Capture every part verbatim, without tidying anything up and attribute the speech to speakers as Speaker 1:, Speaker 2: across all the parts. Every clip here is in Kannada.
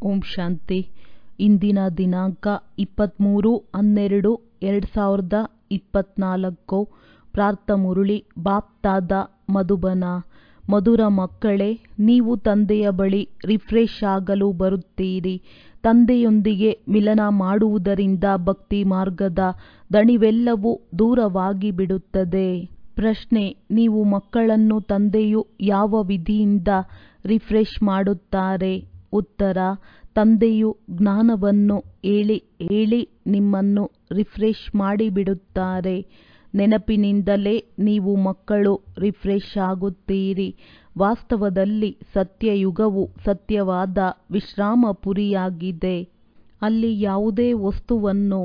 Speaker 1: ಓಂ ಶಾಂತಿ. ಇಂದಿನ ದಿನಾಂಕ ಇಪ್ಪತ್ತ್ಮೂರು ಹನ್ನೆರಡು ಎರಡು ಸಾವಿರದ ಇಪ್ಪತ್ತ್ನಾಲ್ಕು. ಪ್ರಾರ್ಥ ಮುರುಳಿ ಬಾಪ್ತಾದ ಮಧುಬನ. ಮಧುರ ಮಕ್ಕಳೇ, ನೀವು ತಂದೆಯ ಬಳಿ ರಿಫ್ರೆಶ್ ಆಗಲು ಬರುತ್ತೀರಿ. ತಂದೆಯೊಂದಿಗೆ ಮಿಲನ ಮಾಡುವುದರಿಂದ ಭಕ್ತಿ ಮಾರ್ಗದ ದಣಿವೆಲ್ಲವೂ ದೂರವಾಗಿ ಬಿಡುತ್ತದೆ. ಪ್ರಶ್ನೆ: ನೀವು ಮಕ್ಕಳನ್ನು ತಂದೆಯು ಯಾವ ವಿಧಿಯಿಂದ ರಿಫ್ರೆಶ್ ಮಾಡುತ್ತಾರೆ? ಉತ್ತರ: ತಂದೆಯು ಜ್ಞಾನವನ್ನು ಹೇಳಿ ಹೇಳಿ ನಿಮ್ಮನ್ನು ರಿಫ್ರೆಶ್ ಮಾಡಿಬಿಡುತ್ತಾರೆ. ನೆನಪಿನಿಂದಲೇ ನೀವು ಮಕ್ಕಳು ರಿಫ್ರೆಶ್ ಆಗುತ್ತೀರಿ. ವಾಸ್ತವದಲ್ಲಿ ಸತ್ಯಯುಗವು ಸತ್ಯವಾದ ವಿಶ್ರಾಮಪುರಿಯಾಗಿದೆ. ಅಲ್ಲಿ ಯಾವುದೇ ವಸ್ತುವನ್ನು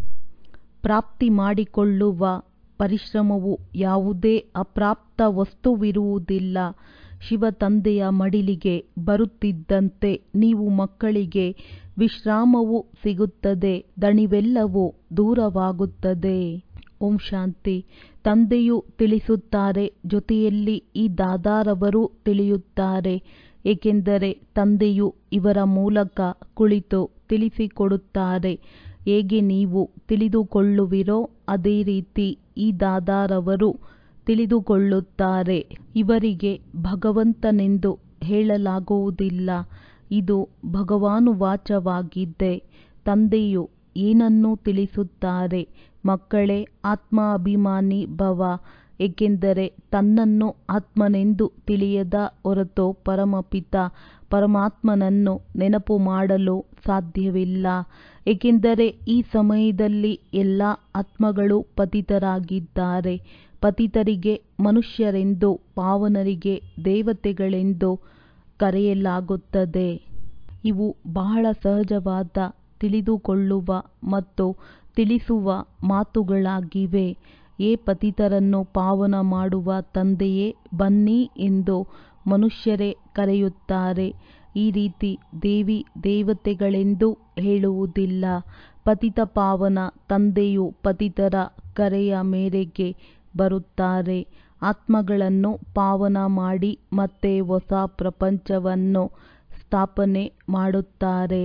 Speaker 1: ಪ್ರಾಪ್ತಿ ಮಾಡಿಕೊಳ್ಳುವ ಪರಿಶ್ರಮವು ಯಾವುದೇ ಅಪ್ರಾಪ್ತ ವಸ್ತುವಿರುವುದಿಲ್ಲ. ಶಿವ ತಂದೆಯ ಮಡಿಲಿಗೆ ಬರುತ್ತಿದ್ದಂತೆ ನೀವು ಮಕ್ಕಳಿಗೆ ವಿಶ್ರಾಮವು ಸಿಗುತ್ತದೆ, ದಣಿವೆಲ್ಲವೂ ದೂರವಾಗುತ್ತದೆ. ಓಂ ಶಾಂತಿ. ತಂದೆಯು ತಿಳಿಸುತ್ತಾರೆ, ಜೊತೆಯಲ್ಲಿ ಈ ದಾದಾರವರು ತಿಳಿಯುತ್ತಾರೆ. ಏಕೆಂದರೆ ತಂದೆಯು ಇವರ ಮೂಲಕ ಕುಳಿತು ತಿಳಿಸಿಕೊಡುತ್ತಾರೆ. ಹೇಗೆ ನೀವು ತಿಳಿದುಕೊಳ್ಳುವಿರೋ ಅದೇ ರೀತಿ ಈ ದಾದಾರವರು ತಿಳಿದುಕೊಳ್ಳುತ್ತಾರೆ. ಇವರಿಗೆ ಭಗವಂತನೆಂದು ಹೇಳಲಾಗುವುದಿಲ್ಲ. ಇದು ಭಗವಾನುವಾಚವಾಗಿದೆ. ತಂದೆಯು ಏನನ್ನು ತಿಳಿಸುತ್ತಾರೆ? ಮಕ್ಕಳೇ, ಆತ್ಮಾಭಿಮಾನಿ ಭವ. ಏಕೆಂದರೆ ತನ್ನನ್ನು ಆತ್ಮನೆಂದು ತಿಳಿಯದ ಹೊರತು ಪರಮಪಿತ ಪರಮಾತ್ಮನನ್ನು ನೆನಪು ಮಾಡಲು ಸಾಧ್ಯವಿಲ್ಲ. ಏಕೆಂದರೆ ಈ ಸಮಯದಲ್ಲಿ ಎಲ್ಲ ಆತ್ಮಗಳು ಪತಿತರಾಗಿದ್ದಾರೆ. ಪತಿತರಿಗೆ ಮನುಷ್ಯರೆಂದು, ಪಾವನರಿಗೆ ದೇವತೆಗಳೆಂದು ಕರೆಯಲಾಗುತ್ತದೆ. ಇವು ಬಹಳ ಸಹಜವಾದ ತಿಳಿದುಕೊಳ್ಳುವ ಮತ್ತು ತಿಳಿಸುವ ಮಾತುಗಳಾಗಿವೆ. ಏ ಪತಿತರನ್ನು ಪಾವನ ಮಾಡುವ ತಂದೆಯೇ, ಬನ್ನಿ ಎಂದು ಮನುಷ್ಯರೇ ಕರೆಯುತ್ತಾರೆ. ಈ ರೀತಿ ದೇವಿ ದೇವತೆಗಳೆಂದು ಹೇಳುವುದಿಲ್ಲ. ಪತಿತ ಪಾವನ ತಂದೆಯು ಪತಿತರ ಕರೆಯ ಮೇರೆಗೆ ಬರುತ್ತಾರೆ. ಆತ್ಮಗಳನ್ನು ಪಾವನ ಮಾಡಿ ಮತ್ತೆ ಹೊಸ ಪ್ರಪಂಚವನ್ನು ಸ್ಥಾಪನೆ ಮಾಡುತ್ತಾರೆ.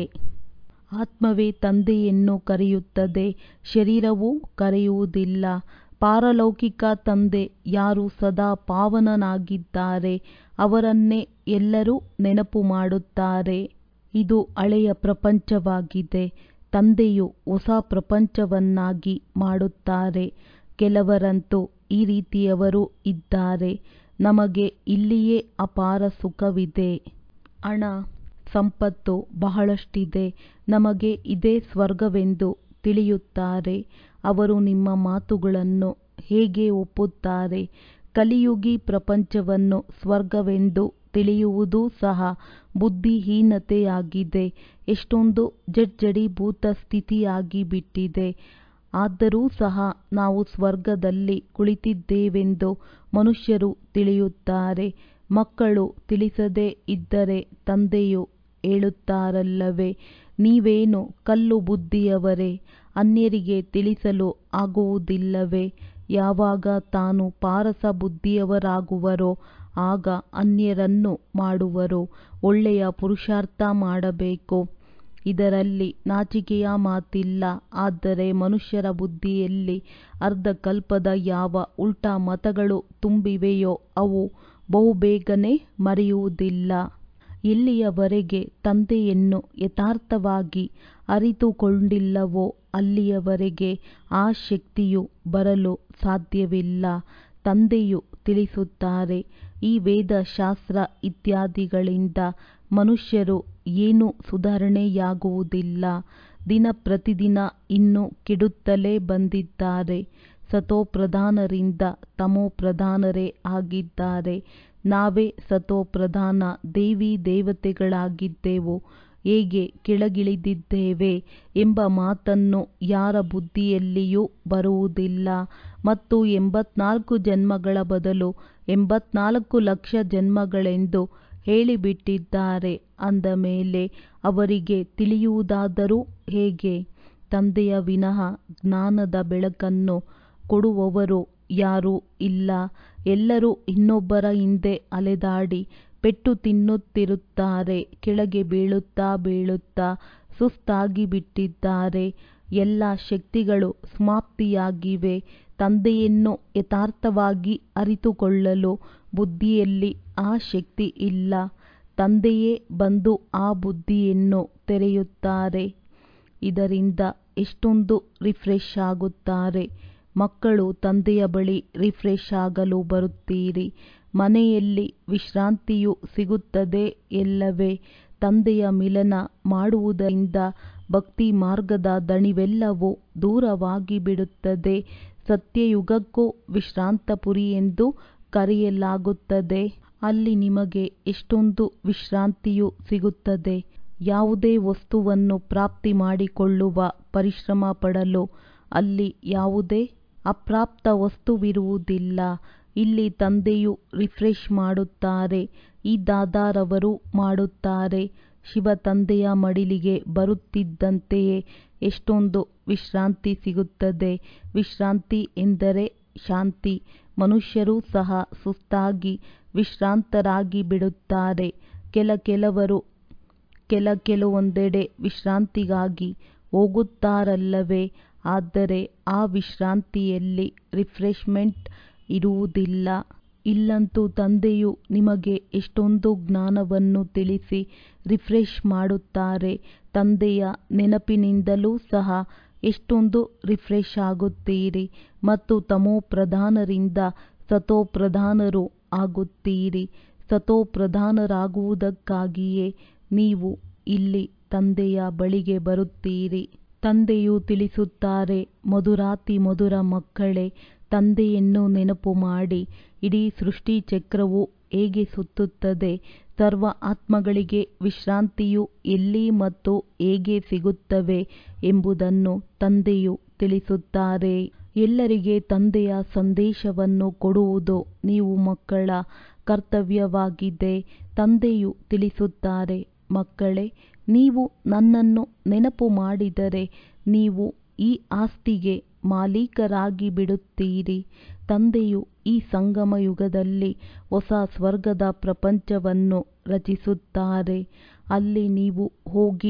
Speaker 1: ಆತ್ಮವೇ ತಂದೆಯನ್ನು ಕರೆಯುತ್ತದೆ, ಶರೀರವು ಕರೆಯುವುದಿಲ್ಲ. ಪಾರಲೌಕಿಕ ತಂದೆ ಯಾರು ಸದಾ ಪಾವನನಾಗಿದ್ದಾರೆ ಅವರನ್ನೇ ಎಲ್ಲರೂ ನೆನಪು ಮಾಡುತ್ತಾರೆ. ಇದು ಹಳೆಯ ಪ್ರಪಂಚವಾಗಿದೆ. ತಂದೆಯು ಹೊಸ ಪ್ರಪಂಚವನ್ನಾಗಿ ಮಾಡುತ್ತಾರೆ. ಕೆಲವರಂತೂ ಈ ರೀತಿಯವರೂ ಇದ್ದಾರೆ. ನಮಗೆ ಇಲ್ಲಿಯೇ ಅಪಾರ ಸುಖವಿದೆ, ಹಣ ಸಂಪತ್ತು ಬಹಳಷ್ಟಿದೆ, ನಮಗೆ ಇದೇ ಸ್ವರ್ಗವೆಂದು ತಿಳಿಯುತ್ತಾರೆ. ಅವರು ನಿಮ್ಮ ಮಾತುಗಳನ್ನು ಹೇಗೆ ಒಪ್ಪುತ್ತಾರೆ? ಕಲಿಯುಗಿ ಪ್ರಪಂಚವನ್ನು ಸ್ವರ್ಗವೆಂದು ತಿಳಿಯುವುದೂ ಸಹ ಬುದ್ಧಿಹೀನತೆಯಾಗಿದೆ. ಎಷ್ಟೊಂದು ಜಡ್ಜಡೀಭೂತ ಸ್ಥಿತಿಯಾಗಿಬಿಟ್ಟಿದೆ. ಆದರೂ ಸಹ ನಾವು ಸ್ವರ್ಗದಲ್ಲಿ ಕುಳಿತಿದ್ದೇವೆಂದು ಮನುಷ್ಯರು ತಿಳಿಯುತ್ತಾರೆ. ಮಕ್ಕಳು ತಿಳಿಸದೇ ಇದ್ದರೆ ತಂದೆಯು ಹೇಳುತ್ತಾರಲ್ಲವೇ, ನೀವೇನು ಕಲ್ಲು ಬುದ್ಧಿಯವರೇ, ಅನ್ಯರಿಗೆ ತಿಳಿಸಲು ಆಗುವುದಿಲ್ಲವೇ? ಯಾವಾಗ ತಾನು ಪಾರಸ ಬುದ್ಧಿಯವರಾಗುವರೋ ಆಗ ಅನ್ಯರನ್ನು ಮಾಡುವರು. ಒಳ್ಳೆಯ ಪುರುಷಾರ್ಥ ಮಾಡಬೇಕು. ಇದರಲ್ಲಿ ನಾಚಿಕೆಯ ಮಾತಿಲ್ಲ. ಆದರೆ ಮನುಷ್ಯರ ಬುದ್ಧಿಯಲ್ಲಿ ಅರ್ಧಕಲ್ಪದ ಯಾವ ಉಲ್ಟಾ ಮತಗಳು ತುಂಬಿವೆಯೋ ಅವು ಬಹುಬೇಗನೆ ಮರೆಯುವುದಿಲ್ಲ. ಎಲ್ಲಿಯವರೆಗೆ ತಂದೆಯನ್ನು ಯಥಾರ್ಥವಾಗಿ ಅರಿತುಕೊಂಡಿಲ್ಲವೋ ಅಲ್ಲಿಯವರೆಗೆ ಆ ಶಕ್ತಿಯು ಬರಲು ಸಾಧ್ಯವಿಲ್ಲ. ತಂದೆಯು ತಿಳಿಸುತ್ತಾರೆ, ಈ ವೇದಶಾಸ್ತ್ರ ಇತ್ಯಾದಿಗಳಿಂದ ಮನುಷ್ಯರು ಏನೂ ಸುಧಾರಣೆಯಾಗುವುದಿಲ್ಲ. ದಿನ ಪ್ರತಿದಿನ ಇನ್ನೂ ಕೆಡುತ್ತಲೇ ಬಂದಿದ್ದಾರೆ. ಸತೋಪ್ರಧಾನರಿಂದ ತಮೋಪ್ರಧಾನರೇ ಆಗಿದ್ದಾರೆ. ನಾವೇ ಸತೋಪ್ರಧಾನ ದೇವಿ ದೇವತೆಗಳಾಗಿದ್ದೆವು. ಹೇಗೆ ಕೆಳಗಿಳಿದಿದ್ದೇವೆ ಎಂಬ ಮಾತನ್ನು ಯಾರ ಬುದ್ಧಿಯಲ್ಲಿಯೂ ಬರುವುದಿಲ್ಲ. ಮತ್ತು ಎಂಬತ್ನಾಲ್ಕು ಜನ್ಮಗಳ ಬದಲು ಎಂಬತ್ನಾಲ್ಕು ಲಕ್ಷ ಜನ್ಮಗಳೆಂದು ಹೇಳಿಬಿಟ್ಟಿದ್ದಾರೆ. ಅಂದ ಮೇಲೆ ಅವರಿಗೆ ತಿಳಿಯುವುದಾದರೂ ಹೇಗೆ? ತಂದೆಯ ವಿನಃ ಜ್ಞಾನದ ಬೆಳಕನ್ನು ಕೊಡುವವರು ಯಾರೂ ಇಲ್ಲ. ಎಲ್ಲರೂ ಇನ್ನೊಬ್ಬರ ಹಿಂದೆ ಅಲೆದಾಡಿ ಪೆಟ್ಟು ತಿನ್ನುತ್ತಿರುತ್ತಾರೆ. ಕೆಳಗೆ ಬೀಳುತ್ತಾ ಬೀಳುತ್ತಾ ಸುಸ್ತಾಗಿ ಬಿಟ್ಟಿದ್ದಾರೆ. ಎಲ್ಲ ಶಕ್ತಿಗಳು ಸಮಾಪ್ತಿಯಾಗಿವೆ. ತಂದೆಯನ್ನು ಯಥಾರ್ಥವಾಗಿ ಅರಿತುಕೊಳ್ಳಲು ಬುದ್ಧಿಯಲ್ಲಿ ಆ ಶಕ್ತಿ ಇಲ್ಲ. ತಂದೆಯೇ ಬಂದು ಆ ಬುದ್ಧಿಯನ್ನು ತೆರೆಯುತ್ತಾರೆ. ಇದರಿಂದ ಎಷ್ಟೊಂದು ರಿಫ್ರೆಶ್ ಆಗುತ್ತಾರೆ. ಮಕ್ಕಳು ತಂದೆಯ ಬಳಿ ರಿಫ್ರೆಶ್ ಆಗಲು ಬರುತ್ತೀರಿ. ಮನೆಯಲ್ಲಿ ವಿಶ್ರಾಂತಿಯು ಸಿಗುತ್ತದೆ ಎಲ್ಲವೇ. ತಂದೆಯ ಮಿಲನ ಮಾಡುವುದರಿಂದ ಭಕ್ತಿ ಮಾರ್ಗದ ದಣಿವೆಲ್ಲವೂ ದೂರವಾಗಿ ಬಿಡುತ್ತದೆ. ಸತ್ಯಯುಗಕ್ಕೂ ವಿಶ್ರಾಂತಪುರಿ ಎಂದು ಕರೆಯಲಾಗುತ್ತದೆ. ಅಲ್ಲಿ ನಿಮಗೆ ಎಷ್ಟೊಂದು ವಿಶ್ರಾಂತಿಯು ಸಿಗುತ್ತದೆ. ಯಾವುದೇ ವಸ್ತುವನ್ನು ಪ್ರಾಪ್ತಿ ಮಾಡಿಕೊಳ್ಳುವ ಪರಿಶ್ರಮ ಪಡಲು ಅಲ್ಲಿ ಯಾವುದೇ ಅಪ್ರಾಪ್ತ ವಸ್ತುವಿರುವುದಿಲ್ಲ. ಇಲ್ಲಿ ತಂದೆಯು ರಿಫ್ರೆಶ್ ಮಾಡುತ್ತಾರೆ. ಈ ದಾದಾರವರು ಮಾಡುತ್ತಾರೆ. ಶಿವ ತಂದೆಯ ಮಡಿಲಿಗೆ ಬರುತ್ತಿದ್ದಂತೆಯೇ ಎಷ್ಟೊಂದು ವಿಶ್ರಾಂತಿ ಸಿಗುತ್ತದೆ. ವಿಶ್ರಾಂತಿ ಎಂದರೆ ಶಾಂತಿ. ಮನುಷ್ಯರೂ ಸಹ ಸುಸ್ತಾಗಿ ವಿಶ್ರಾಂತರಾಗಿ ಬಿಡುತ್ತಾರೆ. ಕೆಲ ಕೆಲವರು ಕೆಲ ಕೆಲವೊಂದೆಡೆ ವಿಶ್ರಾಂತಿಗಾಗಿ ಹೋಗುತ್ತಾರಲ್ಲವೇ. ಆದರೆ ಆ ವಿಶ್ರಾಂತಿಯಲ್ಲಿ ರಿಫ್ರೆಶ್ಮೆಂಟ್ ಇರುವುದಿಲ್ಲ. ಇಲ್ಲಂತೂ ತಂದೆಯು ನಿಮಗೆ ಎಷ್ಟೊಂದು ಜ್ಞಾನವನ್ನು ತಿಳಿಸಿ ರಿಫ್ರೆಶ್ ಮಾಡುತ್ತಾರೆ. ತಂದೆಯ ನೆನಪಿನಿಂದಲೂ ಸಹ ಎಷ್ಟೊಂದು ರಿಫ್ರೆಶ್ ಆಗುತ್ತೀರಿ ಮತ್ತು ತಮೋಪ್ರಧಾನರಿಂದ ಸತೋಪ್ರಧಾನರು ಆಗುತ್ತೀರಿ. ಸತೋಪ್ರಧಾನರಾಗುವುದಕ್ಕಾಗಿಯೇ ನೀವು ಇಲ್ಲಿ ತಂದೆಯ ಬಳಿಗೆ ಬರುತ್ತೀರಿ. ತಂದೆಯು ತಿಳಿಸುತ್ತಾರೆ, ಮಧುರಾತಿ ಮಧುರ ಮಕ್ಕಳೇ, ತಂದೆಯನ್ನು ನೆನಪು ಮಾಡಿ. ಇಡೀ ಸೃಷ್ಟಿ ಚಕ್ರವು ಹೇಗೆ ಸುತ್ತುತ್ತದೆ, ಸರ್ವ ಆತ್ಮಗಳಿಗೆ ವಿಶ್ರಾಂತಿಯು ಎಲ್ಲಿ ಮತ್ತು ಹೇಗೆ ಸಿಗುತ್ತವೆ ಎಂಬುದನ್ನು ತಂದೆಯು ತಿಳಿಸುತ್ತಾರೆ. ಎಲ್ಲರಿಗೆ ತಂದೆಯ ಸಂದೇಶವನ್ನು ಕೊಡುವುದು ನೀವು ಮಕ್ಕಳ ಕರ್ತವ್ಯವಾಗಿದೆ. ತಂದೆಯು ತಿಳಿಸುತ್ತಾರೆ, ಮಕ್ಕಳೇ, ನೀವು ನನ್ನನ್ನು ನೆನಪು ಮಾಡಿದರೆ ನೀವು ಈ ಆಸ್ತಿಗೆ ಮಾಲೀಕರಾಗಿ ಬಿಡುತ್ತೀರಿ. ತಂದೆಯು ಈ ಸಂಗಮ ಯುಗದಲ್ಲಿ ಹೊಸ ಸ್ವರ್ಗದ ಪ್ರಪಂಚವನ್ನು ರಚಿಸುತ್ತಾರೆ. ಅಲ್ಲಿ ನೀವು ಹೋಗಿ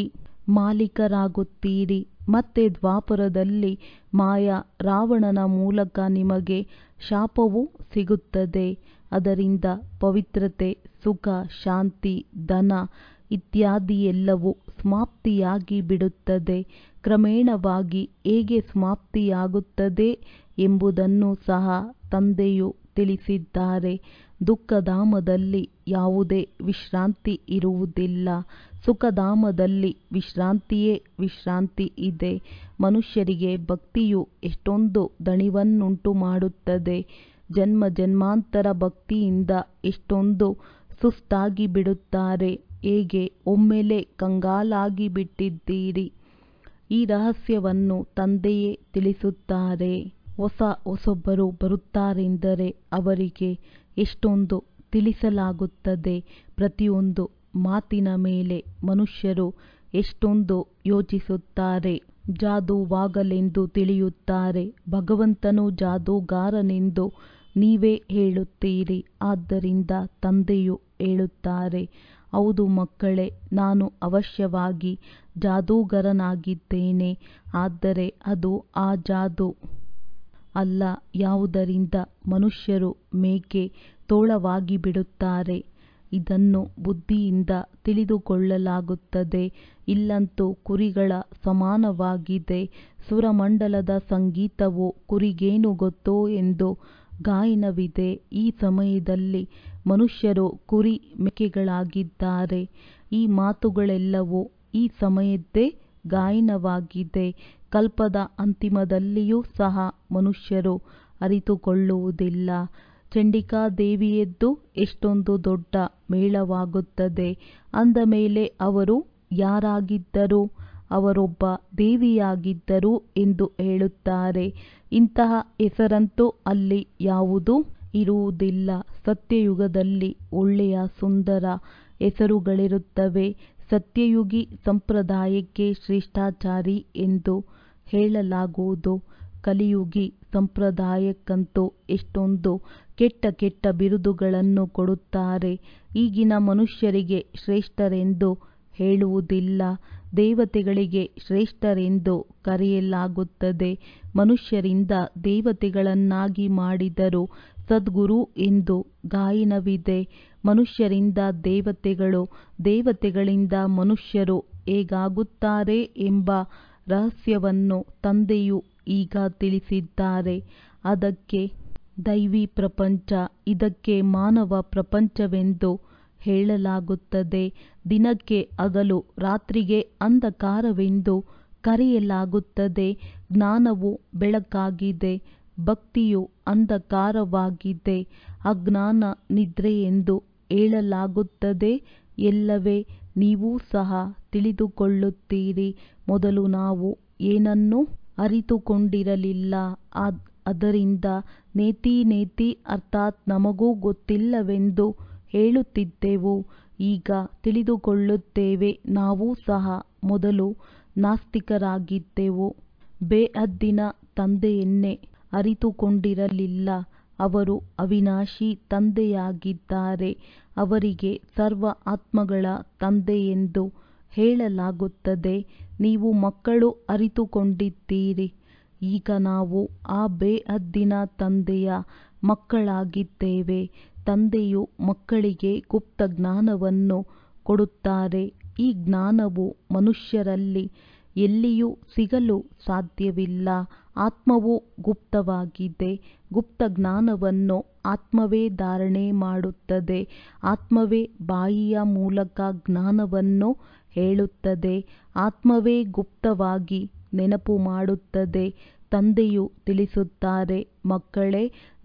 Speaker 1: ಮಾಲೀಕರಾಗುತ್ತೀರಿ. ಮತ್ತೆ ದ್ವಾಪರದಲ್ಲಿ ಮಾಯಾ ರಾವಣನ ಮೂಲಕ ನಿಮಗೆ ಶಾಪವೂ ಸಿಗುತ್ತದೆ. ಅದರಿಂದ ಪವಿತ್ರತೆ, ಸುಖ, ಶಾಂತಿ, ಧನ ಇತ್ಯಾದಿ ಎಲ್ಲವೂ ಸಮಾಪ್ತಿಯಾಗಿ ಬಿಡುತ್ತದೆ. ಕ್ರಮೇಣವಾಗಿ ಹೇಗೆ ಸಮಾಪ್ತಿಯಾಗುತ್ತದೆ ಎಂಬುದನ್ನು ಸಹ ತಂದೆಯು ತಿಳಿಸಿದ್ದಾರೆ. ದುಃಖಧಾಮದಲ್ಲಿ ಯಾವುದೇ ವಿಶ್ರಾಂತಿ ಇರುವುದಿಲ್ಲ. ಸುಖಧಾಮದಲ್ಲಿ ವಿಶ್ರಾಂತಿಯೇ ವಿಶ್ರಾಂತಿ ಇದೆ. ಮನುಷ್ಯರಿಗೆ ಭಕ್ತಿಯು ಎಷ್ಟೊಂದು ದಣಿವನ್ನುಂಟು ಮಾಡುತ್ತದೆ. ಜನ್ಮ ಜನ್ಮಾಂತರ ಭಕ್ತಿಯಿಂದ ಎಷ್ಟೊಂದು ಸುಸ್ತಾಗಿ ಬಿಡುತ್ತಾರೆ. ಹೇಗೆ ಒಮ್ಮೆಲೆ ಕಂಗಾಲಾಗಿ ಬಿಟ್ಟಿದ್ದೀರಿ. ಈ ರಹಸ್ಯವನ್ನು ತಂದೆಯೇ ತಿಳಿಸುತ್ತಾರೆ. ಹೊಸ ಹೊಸೊಬ್ಬರು ಬರುತ್ತಾರೆಂದರೆ ಅವರಿಗೆ ಎಷ್ಟೊಂದು ತಿಳಿಸಲಾಗುತ್ತದೆ. ಪ್ರತಿಯೊಂದು ಮಾತಿನ ಮೇಲೆ ಮನುಷ್ಯರು ಎಷ್ಟೊಂದು ಯೋಚಿಸುತ್ತಾರೆ. ಜಾದೂವಾಗಲೆಂದು ತಿಳಿಯುತ್ತಾರೆ. ಭಗವಂತನು ಜಾದೂಗಾರನೆಂದು ನೀವೇ ಹೇಳುತ್ತೀರಿ. ಆದ್ದರಿಂದ ತಂದೆಯು ಹೇಳುತ್ತಾರೆ, ಹೌದು ಮಕ್ಕಳೇ, ನಾನು ಅವಶ್ಯವಾಗಿ ಜಾದೂಗರನಾಗಿದ್ದೇನೆ. ಆದರೆ ಅದು ಆ ಜಾದೂ ಅಲ್ಲ ಯಾವುದರಿಂದ ಮನುಷ್ಯರು ಮೇಕೆ ತೋಳವಾಗಿ ಬಿಡುತ್ತಾರೆ. ಇದನ್ನು ಬುದ್ಧಿಯಿಂದ ತಿಳಿದುಕೊಳ್ಳಲಾಗುತ್ತದೆ. ಇಲ್ಲಂತೂ ಕುರಿಗಳ ಸಮಾನವಾಗಿದೆ. ಸುರಮಂಡಲದ ಸಂಗೀತವು ಕುರಿಗೇನು ಗೊತ್ತೋ ಎಂದು ಗಾಯನವಿದೆ. ಈ ಸಮಯದಲ್ಲಿ ಮನುಷ್ಯರು ಕುರಿ ಮೇಕೆಗಳಾಗಿದ್ದಾರೆ. ಈ ಮಾತುಗಳೆಲ್ಲವೂ ಈ ಸಮಯದ್ದೇ ಗಾಯನವಾಗಿದೆ. ಕಲ್ಪದ ಅಂತಿಮದಲ್ಲಿಯೂ ಸಹ ಮನುಷ್ಯರು ಅರಿತುಕೊಳ್ಳುವುದಿಲ್ಲ. ಚಂಡಿಕಾದೇವಿಯದ್ದು ಎಷ್ಟೊಂದು ದೊಡ್ಡ ಮೇಳವಾಗುತ್ತದೆ. ಅಂದ ಮೇಲೆ ಅವರು ಯಾರಾಗಿದ್ದರು? ಅವರೊಬ್ಬ ದೇವಿಯಾಗಿದ್ದರು ಎಂದು ಹೇಳುತ್ತಾರೆ. ಇಂತಹ ಹೆಸರಂತೂ ಅಲ್ಲಿ ಯಾವುದೂ ಇರುವುದಿಲ್ಲ. ಸತ್ಯಯುಗದಲ್ಲಿ ಒಳ್ಳೆಯ ಸುಂದರ ಹೆಸರುಗಳಿರುತ್ತವೆ. ಸತ್ಯಯುಗಿ ಸಂಪ್ರದಾಯಕ್ಕೆ ಶ್ರೇಷ್ಠಾಚಾರಿ ಎಂದು ಹೇಳಲಾಗುವುದು. ಕಲಿಯುಗಿ ಸಂಪ್ರದಾಯಕ್ಕಂತೂ ಎಷ್ಟೊಂದು ಕೆಟ್ಟ ಕೆಟ್ಟ ಬಿರುದುಗಳನ್ನು ಕೊಡುತ್ತಾರೆ. ಈಗಿನ ಮನುಷ್ಯರಿಗೆ ಶ್ರೇಷ್ಠರೆಂದು ಹೇಳುವುದಿಲ್ಲ, ದೇವತೆಗಳಿಗೆ ಶ್ರೇಷ್ಠರೆಂದು ಕರೆಯಲಾಗುತ್ತದೆ. ಮನುಷ್ಯರಿಂದ ದೇವತೆಗಳನ್ನಾಗಿ ಮಾಡಿದರು ಸದ್ಗುರು ಎಂದು ಗಾಯನವಿದೆ. ಮನುಷ್ಯರಿಂದ ದೇವತೆಗಳು, ದೇವತೆಗಳಿಂದ ಮನುಷ್ಯರು ಹೇಗಾಗುತ್ತಾರೆ ಎಂಬ ರಹಸ್ಯವನ್ನು ತಂದೆಯು ಈಗ ತಿಳಿಸಿದ್ದಾರೆ. ಅದಕ್ಕೆ ದೈವಿ ಪ್ರಪಂಚ, ಇದಕ್ಕೆ ಮಾನವ ಪ್ರಪಂಚವೆಂದು ಹೇಳಲಾಗುತ್ತದೆ. ದಿನಕ್ಕೆ ಹಗಲು, ರಾತ್ರಿಗೆ ಅಂಧಕಾರವೆಂದು ಕರೆಯಲಾಗುತ್ತದೆ. ಜ್ಞಾನವು ಬೆಳಕಾಗಿದೆ, ಭಕ್ತಿಯು ಅಂಧಕಾರವಾಗಿದೆ. ಅಜ್ಞಾನ ನಿದ್ರೆ ಎಂದು ಹೇಳಲಾಗುತ್ತದೆ. ಎಲ್ಲವೇ ನೀವೂ ಸಹ ತಿಳಿದುಕೊಳ್ಳುತ್ತೀರಿ. ಮೊದಲು ನಾವು ಏನನ್ನೂ ಅರಿತುಕೊಂಡಿರಲಿಲ್ಲ. ಅದರಿಂದ ನೇತಿ ನೇತಿ ಅರ್ಥಾತ್ ನಮಗೂ ಗೊತ್ತಿಲ್ಲವೆಂದು ಹೇಳುತ್ತಿದ್ದೆವು. ಈಗ ತಿಳಿದುಕೊಳ್ಳುತ್ತೇವೆ. ನಾವೂ ಸಹ ಮೊದಲು ನಾಸ್ತಿಕರಾಗಿದ್ದೆವು. ಬೇಹದ್ದಿನ ತಂದೆಯನ್ನೇ ಅರಿತುಕೊಂಡಿರಲಿಲ್ಲ. ಅವರು ಅವಿನಾಶಿ ತಂದೆಯಾಗಿದ್ದಾರೆ. ಅವರಿಗೆ ಸರ್ವ ಆತ್ಮಗಳ ತಂದೆಯೆಂದು ಹೇಳಲಾಗುತ್ತದೆ. ನೀವು ಮಕ್ಕಳು ಅರಿತುಕೊಂಡಿದ್ದೀರಿ. ಈಗ ನಾವು ಆ ಬೇಹದ್ದಿನ ತಂದೆಯ ಮಕ್ಕಳಾಗಿದ್ದೇವೆ. ತಂದೆಯು ಮಕ್ಕಳಿಗೆ ಗುಪ್ತ ಜ್ಞಾನವನ್ನು ಕೊಡುತ್ತಾರೆ. ಈ ಜ್ಞಾನವು ಮನುಷ್ಯರಲ್ಲಿ ಎಲ್ಲಿಯೂ ಸಿಗಲು ಸಾಧ್ಯವಿಲ್ಲ. ಆತ್ಮವು ಗುಪ್ತವಾಗಿದೆ. ಗುಪ್ತ ಜ್ಞಾನವನ್ನು ಆತ್ಮವೇ ಧಾರಣೆ ಮಾಡುತ್ತದೆ. ಆತ್ಮವೇ ಬಾಯಿಯ ಮೂಲಕ ಜ್ಞಾನವನ್ನು ಹೇಳುತ್ತದೆ. ಆತ್ಮವೇ ಗುಪ್ತವಾಗಿ ನೆನಪು ಮಾಡುತ್ತದೆ. ತಂದೆಯು ತಿಳಿಸುತ್ತಾರೆ, ಮಕ್ಕಳೇ,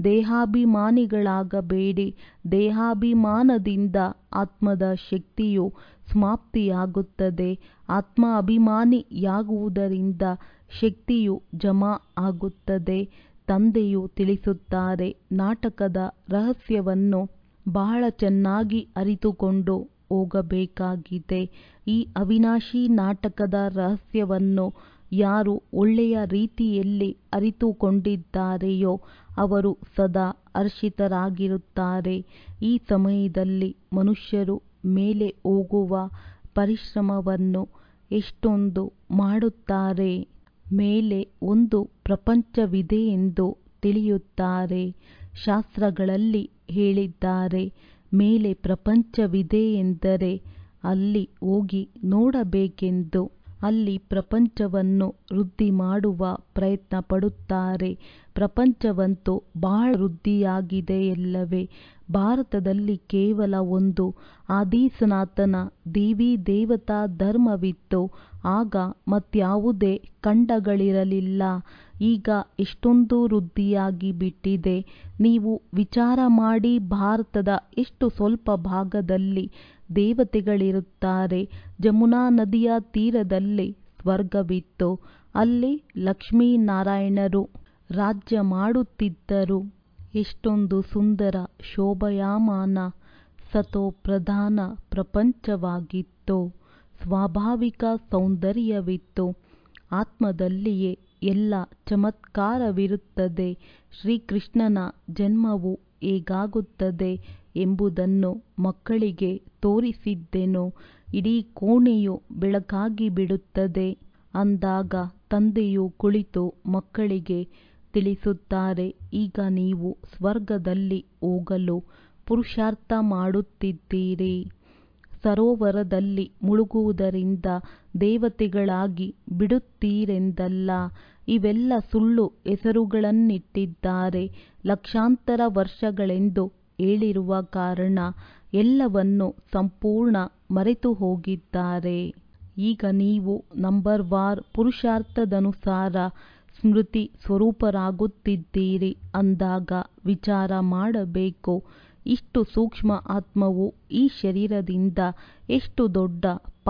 Speaker 1: ದೇಹಾಭಿಮಾನಿಗಳಾಗಬೇಡಿ. ದೇಹಾಭಿಮಾನದಿಂದ ಆತ್ಮದ ಶಕ್ತಿಯು ಸಮಾಪ್ತಿಯಾಗುತ್ತದೆ. ಆತ್ಮ ಅಭಿಮಾನಿಯಾಗುವುದರಿಂದ ಶಕ್ತಿಯು ಜಮಾ ಆಗುತ್ತದೆ. ತಂದೆಯು ತಿಳಿಸುತ್ತಾರೆ, ನಾಟಕದ ರಹಸ್ಯವನ್ನು ಬಹಳ ಚೆನ್ನಾಗಿ ಅರಿತುಕೊಂಡು ಹೋಗಬೇಕಾಗಿದೆ. ಈ ಅವಿನಾಶಿ ನಾಟಕದ ರಹಸ್ಯವನ್ನು ಯಾರು ಒಳ್ಳೆಯ ರೀತಿಯಲ್ಲಿ ಅರಿತುಕೊಂಡಿದ್ದಾರೆಯೋ ಅವರು ಸದಾ ಹರ್ಷಿತರಾಗಿರುತ್ತಾರೆ. ಈ ಸಮಯದಲ್ಲಿ ಮನುಷ್ಯರು ಮೇಲೆ ಹೋಗುವ ಪರಿಶ್ರಮವನ್ನು ಎಷ್ಟೊಂದು ಮಾಡುತ್ತಾರೆ. ಮೇಲೆ ಒಂದು ಪ್ರಪಂಚವಿದೆಯೆಂದು ತಿಳಿಯುತ್ತಾರೆ. ಶಾಸ್ತ್ರಗಳಲ್ಲಿ ಹೇಳಿದ್ದಾರೆ, ಮೇಲೆ ಪ್ರಪಂಚವಿದೆಯೆಂದರೆ ಅಲ್ಲಿ ಹೋಗಿ ನೋಡಬೇಕೆಂದು. ಅಲ್ಲಿ ಪ್ರಪಂಚವನ್ನು ವೃದ್ಧಿ ಮಾಡುವ ಪ್ರಯತ್ನ ಪಡುತ್ತಾರೆ. ಪ್ರಪಂಚವಂತೂ ಬಹಳ ವೃದ್ಧಿಯಾಗಿದೆಯಲ್ಲವೇ. ಭಾರತದಲ್ಲಿ ಕೇವಲ ಒಂದು ಆದಿ ಸನಾತನ ದೇವಿ ದೇವತಾ ಧರ್ಮವಿತ್ತು. ಆಗ ಮತ್ಯಾವುದೇ ಖಂಡಗಳಿರಲಿಲ್ಲ. ಈಗ ಎಷ್ಟೊಂದು ವೃದ್ಧಿಯಾಗಿ ಬಿಟ್ಟಿದೆ. ನೀವು ವಿಚಾರ ಮಾಡಿ, ಭಾರತದ ಎಷ್ಟು ಸ್ವಲ್ಪ ಭಾಗದಲ್ಲಿ ದೇವತೆಗಳಿರುತ್ತಾರೆ. ಜಮುನಾ ನದಿಯ ತೀರದಲ್ಲಿ ಸ್ವರ್ಗವಿತ್ತು. ಅಲ್ಲಿ ಲಕ್ಷ್ಮೀನಾರಾಯಣರು ರಾಜ್ಯ ಮಾಡುತ್ತಿದ್ದರು. ಎಷ್ಟೊಂದು ಸುಂದರ ಶೋಭಾಯಮಾನ ಸತೋಪ್ರಧಾನ ಪ್ರಪಂಚವಾಗಿತ್ತು. ಸ್ವಾಭಾವಿಕ ಸೌಂದರ್ಯವಿತ್ತು. ಆತ್ಮದಲ್ಲಿಯೇ ಎಲ್ಲ ಚಮತ್ಕಾರವಿರುತ್ತದೆ. ಶ್ರೀಕೃಷ್ಣನ ಜನ್ಮವು ಹೇಗಾಗುತ್ತದೆ ಎಂಬುದನ್ನು ಮಕ್ಕಳಿಗೆ ತೋರಿಸಿದ್ದೆನು. ಇಡೀ ಕೋಣೆಯು ಬೆಳಕಾಗಿ ಬಿಡುತ್ತದೆ ಅಂದಾಗ ತಂದೆಯು ಕುಳಿತು ಮಕ್ಕಳಿಗೆ ತಿಳಿಸುತ್ತಾರೆ, ಈಗ ನೀವು ಸ್ವರ್ಗದಲ್ಲಿ ಹೋಗಲು ಪುರುಷಾರ್ಥ ಮಾಡುತ್ತಿದ್ದೀರಿ. ಸರೋವರದಲ್ಲಿ ಮುಳುಗುವುದರಿಂದ ದೇವತೆಗಳಾಗಿ ಬಿಡುತ್ತೀರೆಂದಲ್ಲ. ಇವೆಲ್ಲ ಸುಳ್ಳು ಹೆಸರುಗಳನ್ನಿಟ್ಟಿದ್ದಾರೆ. ಲಕ್ಷಾಂತರ ವರ್ಷಗಳೆಂದು ಹೇಳಿರುವ ಕಾರಣ ಎಲ್ಲವನ್ನು ಸಂಪೂರ್ಣ ಮರೆತು ಹೋಗಿದ್ದಾರೆ. ಈಗ ನೀವು ನಂಬರ್ ವಾರ್ ಪುರುಷಾರ್ಥದನುಸಾರ ಸ್ಮೃತಿ ಸ್ವರೂಪರಾಗುತ್ತಿದ್ದೀರಿ ಅಂದಾಗ ವಿಚಾರ ಮಾಡಬೇಕು. ಇಷ್ಟು ಸೂಕ್ಷ್ಮ ಆತ್ಮವು ಈ ಶರೀರದಿಂದ ಎಷ್ಟು ದೊಡ್ಡ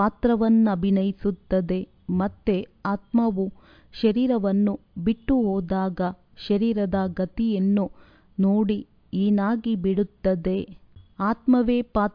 Speaker 1: ಪಾತ್ರವನ್ನಭಿನಯಿಸುತ್ತದೆ. ಮತ್ತೆ ಆತ್ಮವು ಶರೀರವನ್ನು ಬಿಟ್ಟು ಹೋದಾಗ ಶರೀರದ ಗತಿಯನ್ನು ನೋಡಿ ಏನಾಗಿ ಬಿಡುತ್ತದೆ. ಆತ್ಮವೇ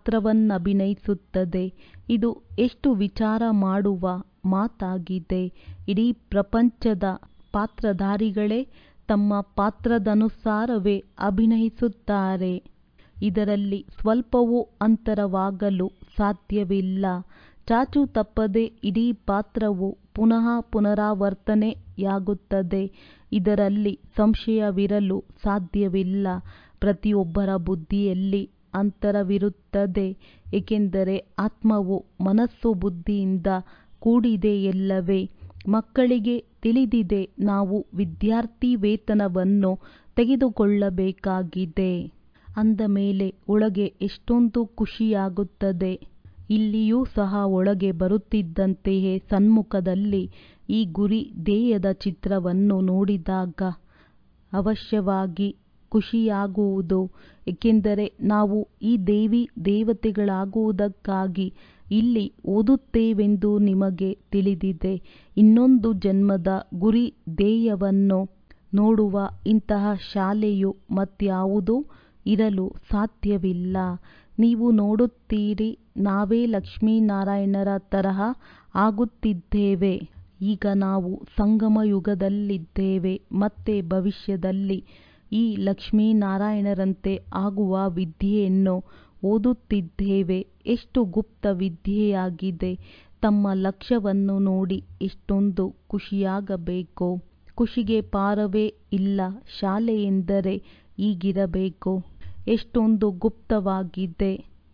Speaker 1: ಪಾತ್ರವನ್ನಭಿನಯಿಸುತ್ತದೆ. ಇದು ಎಷ್ಟು ವಿಚಾರ ಮಾಡುವ ಮಾತಾಗಿದೆ. ಇಡೀ ಪ್ರಪಂಚದ ಪಾತ್ರಧಾರಿಗಳೇ ತಮ್ಮ ಪಾತ್ರದನುಸಾರವೇ ಅಭಿನಯಿಸುತ್ತಾರೆ. ಇದರಲ್ಲಿ ಸ್ವಲ್ಪವೂ ಅಂತರವಾಗಲು ಸಾಧ್ಯವಿಲ್ಲ. ಚಾಚು ತಪ್ಪದೆ ಇಡೀ ಪಾತ್ರವು ಪುನಃ ಪುನರಾವರ್ತನೆಯಾಗುತ್ತದೆ. ಇದರಲ್ಲಿ ಸಂಶಯವಿರಲು ಸಾಧ್ಯವಿಲ್ಲ. ಪ್ರತಿಯೊಬ್ಬರ ಬುದ್ಧಿಯಲ್ಲಿ ಅಂತರವಿರುತ್ತದೆ, ಏಕೆಂದರೆ ಆತ್ಮವು ಮನಸ್ಸು ಬುದ್ಧಿಯಿಂದ ಕೂಡಿದೆಯಲ್ಲವೇ. ಮಕ್ಕಳಿಗೆ ತಿಳಿದಿದೆ, ನಾವು ವಿದ್ಯಾರ್ಥಿ ವೇತನವನ್ನು ತೆಗೆದುಕೊಳ್ಳಬೇಕಾಗಿದೆ. ಅಂದ ಮೇಲೆ ಒಳಗೆ ಎಷ್ಟೊಂದು ಖುಷಿಯಾಗುತ್ತದೆ. ಇಲ್ಲಿಯೂ ಸಹ ಒಳಗೆ ಬರುತ್ತಿದ್ದಂತೆಯೇ ಸನ್ಮುಖದಲ್ಲಿ ಈ ಗುರಿ ಧ್ಯೇಯದ ಚಿತ್ರವನ್ನು ನೋಡಿದಾಗ ಅವಶ್ಯವಾಗಿ ಖುಷಿಯಾಗುವುದು. ಏಕೆಂದರೆ ನಾವು ಈ ದೇವಿ ದೇವತೆಗಳಾಗುವುದಕ್ಕಾಗಿ ಇಲ್ಲಿ ಓದುತ್ತೇವೆಂದು ನಿಮಗೆ ತಿಳಿದಿದೆ. ಇನ್ನೊಂದು ಜನ್ಮದ ಗುರಿ ಧ್ಯೇಯವನ್ನು ನೋಡುವ ಇಂತಹ ಶಾಲೆಯು ಮತ್ಯಾವುದೂ ಇರಲು ಸಾಧ್ಯವಿಲ್ಲ. ನೀವು ನೋಡುತ್ತೀರಿ, ನಾವೇ ಲಕ್ಷ್ಮೀನಾರಾಯಣರ ತರಹ ಆಗುತ್ತಿದ್ದೇವೆ. ಈಗ ನಾವು ಸಂಗಮ ಯುಗದಲ್ಲಿದ್ದೇವೆ. ಮತ್ತೆ ಭವಿಷ್ಯದಲ್ಲಿ ಈ ಲಕ್ಷ್ಮೀನಾರಾಯಣರಂತೆ ಆಗುವ ವಿದ್ಯೆಯನ್ನು ಓದುತ್ತಿದ್ದೇವೆ. ಎಷ್ಟು ಗುಪ್ತ ವಿದ್ಯೆಯಾಗಿದೆ. ತಮ್ಮ ಲಕ್ಷ್ಯವನ್ನು ನೋಡಿ ಎಷ್ಟೊಂದು ಖುಷಿಯಾಗಬೇಕು. ಖುಷಿಗೆ ಪಾರವೇ ಇಲ್ಲ. ಶಾಲೆ ಎಂದರೆ ಹೀಗಿರಬೇಕು. ಎಷ್ಟೊಂದು ಗುಪ್ತವಾಗಿದೆ,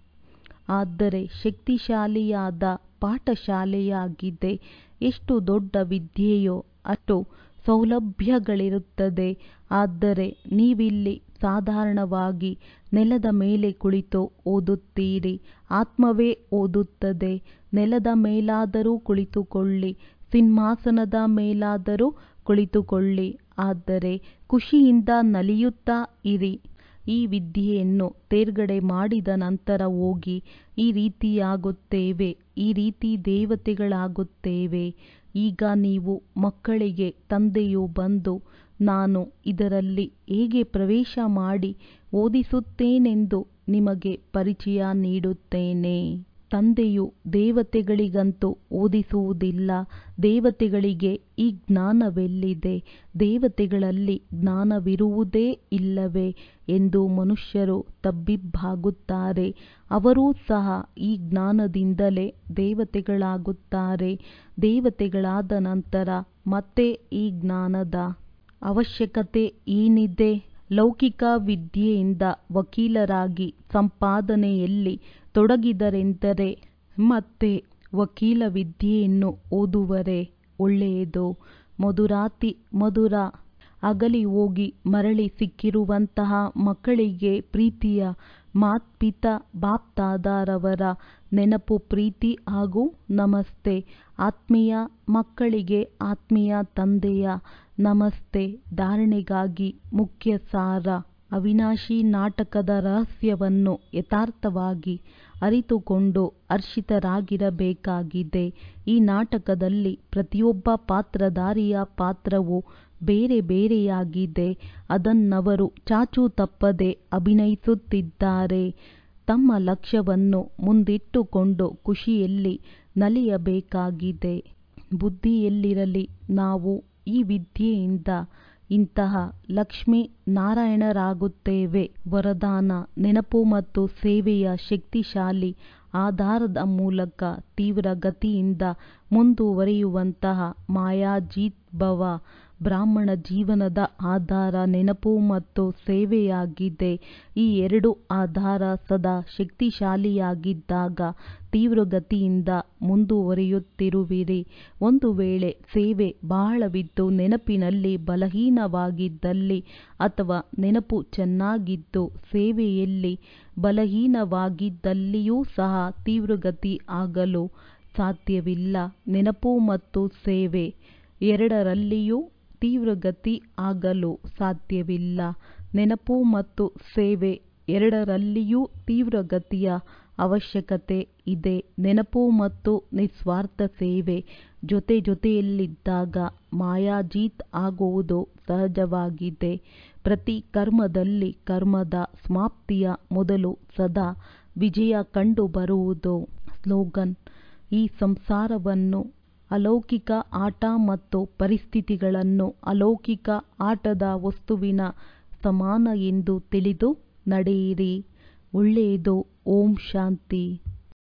Speaker 1: ಆದರೆ ಶಕ್ತಿಶಾಲಿಯಾದ ಪಾಠಶಾಲೆಯಾಗಿದೆ. ಎಷ್ಟು ದೊಡ್ಡ ವಿದ್ಯೆಯೋ ಅಷ್ಟು ಸೌಲಭ್ಯಗಳಿರುತ್ತದೆ. ಆದರೆ ನೀವಿಲ್ಲಿ ಸಾಧಾರಣವಾಗಿ ನೆಲದ ಮೇಲೆ ಕುಳಿತು ಓದುತ್ತೀರಿ. ಆತ್ಮವೇ ಓದುತ್ತದೆ. ನೆಲದ ಮೇಲಾದರೂ ಕುಳಿತುಕೊಳ್ಳಿ, ಸಿಂಹಾಸನದ ಮೇಲಾದರೂ ಕುಳಿತುಕೊಳ್ಳಿ, ಆದರೆ ಖುಷಿಯಿಂದ ನಲಿಯುತ್ತಾ ಇರಿ. ಈ ವಿದ್ಯೆಯನ್ನು ತೇರ್ಗಡೆ ಮಾಡಿದ ನಂತರ ಹೋಗಿ ಈ ರೀತಿಯಾಗುತ್ತೇವೆ, ಈ ರೀತಿ ದೇವತೆಗಳಾಗುತ್ತೇವೆ. ಈಗ ನೀವು ಮಕ್ಕಳಿಗೆ ತಂದೆಯು ಬಂದು ನಾನು ಇದರಲ್ಲಿ ಹೇಗೆ ಪ್ರವೇಶ ಮಾಡಿ ಓದಿಸುತ್ತೇನೆಂದು ನಿಮಗೆ ಪರಿಚಯ ನೀಡುತ್ತೇನೆ. ತಂದೆಯು ದೇವತೆಗಳಿಗಂತೂ ಓದಿಸುವುದಿಲ್ಲ. ದೇವತೆಗಳಿಗೆ ಈ ಜ್ಞಾನವೆಲ್ಲಿದೆ? ದೇವತೆಗಳಲ್ಲಿ ಜ್ಞಾನವಿರುವುದೇ ಇಲ್ಲವೇ ಎಂದು ಮನುಷ್ಯರು ತಬ್ಬಿಬ್ಬಾಗುತ್ತಾರೆ. ಅವರೂ ಸಹ ಈ ಜ್ಞಾನದಿಂದಲೇ ದೇವತೆಗಳಾಗುತ್ತಾರೆ. ದೇವತೆಗಳಾದ ನಂತರ ಮತ್ತೆ ಈ ಜ್ಞಾನದ ಅವಶ್ಯಕತೆ ಏನಿದೆ? ಲೌಕಿಕ ವಿದ್ಯೆಯಿಂದ ವಕೀಲರಾಗಿ ಸಂಪಾದನೆಯಲ್ಲಿ ತೊಡಗಿದರೆಂದರೆ ಮತ್ತೆ ವಕೀಲ ವಿದ್ಯೆಯನ್ನು ಓದುವರೆ ಒಳ್ಳೆಯದು. ಮಧುರಾತಿ ಮಧುರ ಅಗಲಿ ಹೋಗಿ ಮರಳಿ ಸಿಕ್ಕಿರುವಂತಹ ಮಕ್ಕಳಿಗೆ ಪ್ರೀತಿಯ ಮಾತ್ಪಿತಾ ಬಾಪ್ದಾದಾರವರ ನೆನಪು, ಪ್ರೀತಿ ಹಾಗೂ ನಮಸ್ತೆ. ಆತ್ಮೀಯ ಮಕ್ಕಳಿಗೆ ಆತ್ಮೀಯ ತಂದೆಯ ನಮಸ್ತೆ. ಧಾರಣೆಗಾಗಿ ಮುಖ್ಯ ಸಾರ: ಅವಿನಾಶಿ ನಾಟಕದ ರಹಸ್ಯವನ್ನು ಯಥಾರ್ಥವಾಗಿ ಅರಿತುಕೊಂಡು ಹರ್ಷಿತರಾಗಿರಬೇಕಾಗಿದೆ. ಈ ನಾಟಕದಲ್ಲಿ ಪ್ರತಿಯೊಬ್ಬ ಪಾತ್ರಧಾರಿಯ ಪಾತ್ರವು ಬೇರೆ ಬೇರೆಯಾಗಿದೆ. ಅದನ್ನವರು ಚಾಚೂ ತಪ್ಪದೆ ಅಭಿನಯಿಸುತ್ತಿದ್ದಾರೆ. ತಮ್ಮ ಲಕ್ಷ್ಯವನ್ನು ಮುಂದಿಟ್ಟುಕೊಂಡು ಖುಷಿಯಲ್ಲಿ ನಲಿಯಬೇಕಾಗಿದೆ. ಬುದ್ಧಿಯಲ್ಲಿರಲಿ, ನಾವು ಈ ವಿದ್ಯೆಯಿಂದ ಇಂತಹ ಲಕ್ಷ್ಮೀ ನಾರಾಯಣರಾಗುತ್ತೇವೆ. ವರದಾನ: ನೆನಪು ಮತ್ತು ಸೇವೆಯ ಶಕ್ತಿಶಾಲಿ ಆಧಾರದ ಮೂಲಕ ತೀವ್ರಗತಿಯಿಂದ ಮುಂದುವರಿಯುವಂತಹ ಮಾಯಾಜೀತ್ ಭವ. ಬ್ರಾಹ್ಮಣ ಜೀವನದ ಆಧಾರ ನೆನಪು ಮತ್ತು ಸೇವೆಯಾಗಿದೆ. ಈ ಎರಡು ಆಧಾರ ಸದಾ ಶಕ್ತಿಶಾಲಿಯಾಗಿದ್ದಾಗ ತೀವ್ರಗತಿಯಿಂದ ಮುಂದುವರಿಯುತ್ತಿರುವಿರಿ. ಒಂದು ವೇಳೆ ಸೇವೆ ಬಹಳವಿದ್ದು ನೆನಪಿನಲ್ಲಿ ಬಲಹೀನವಾಗಿದ್ದಲ್ಲಿ, ಅಥವಾ ನೆನಪು ಚೆನ್ನಾಗಿದ್ದು ಸೇವೆಯಲ್ಲಿ ಬಲಹೀನವಾಗಿದ್ದಲ್ಲಿಯೂ ಸಹ ತೀವ್ರಗತಿ ಆಗಲು ಸಾಧ್ಯವಿಲ್ಲ. ನೆನಪು ಮತ್ತು ಸೇವೆ ಎರಡರಲ್ಲಿಯೂ ತೀವ್ರಗತಿ ಆಗಲು ಸಾಧ್ಯವಿಲ್ಲ. ನೆನಪು ಮತ್ತು ಸೇವೆ ಎರಡರಲ್ಲಿಯೂ ತೀವ್ರಗತಿಯ ಅವಶ್ಯಕತೆ ಇದೆ. ನೆನಪು ಮತ್ತು ನಿಸ್ವಾರ್ಥ ಸೇವೆ ಜೊತೆ ಜೊತೆಯಲ್ಲಿದ್ದಾಗ ಮಾಯಾಜೀತ್ ಆಗುವುದು ಸಹಜವಾಗಿದೆ. ಪ್ರತಿ ಕರ್ಮದಲ್ಲಿ ಕರ್ಮದ ಸಮಾಪ್ತಿಯ ಮೊದಲು ಸದಾ ವಿಜಯ ಕಂಡುಬರುವುದು. ಸ್ಲೋಗನ್: ಈ ಸಂಸಾರವನ್ನು ಅಲೌಕಿಕ ಆಟ ಮತ್ತು ಪರಿಸ್ಥಿತಿಗಳನ್ನು ಅಲೌಕಿಕ ಆಟದ ವಸ್ತುವಿನ ಸಮಾನ ಎಂದು ತಿಳಿದು ನಡೆಯಿರಿ. ಒಳ್ಳೆಯದು. ಓಂ ಶಾಂತಿ.